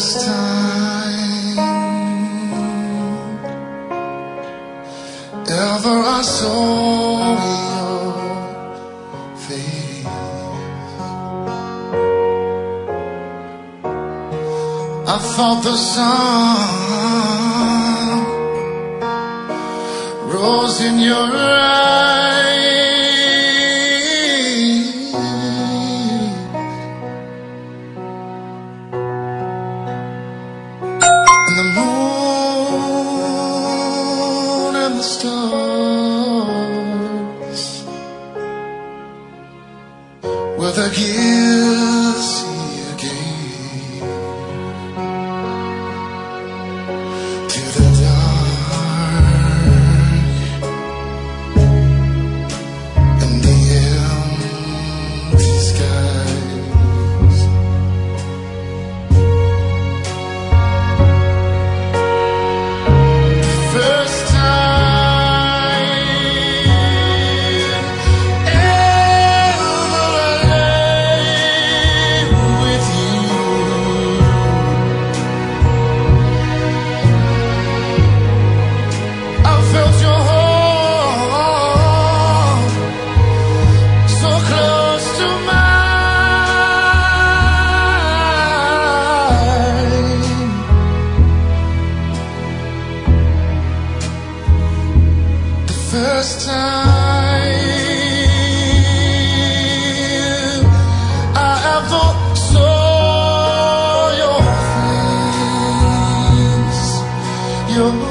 first time ever I saw your face, I thought the sun rose in your eyes, and the moon and the stars were the gifts you gave to the dark and the empty skies. First time ever I lay with you, I felt your heart so close to mine. The first time I ever saw your face, your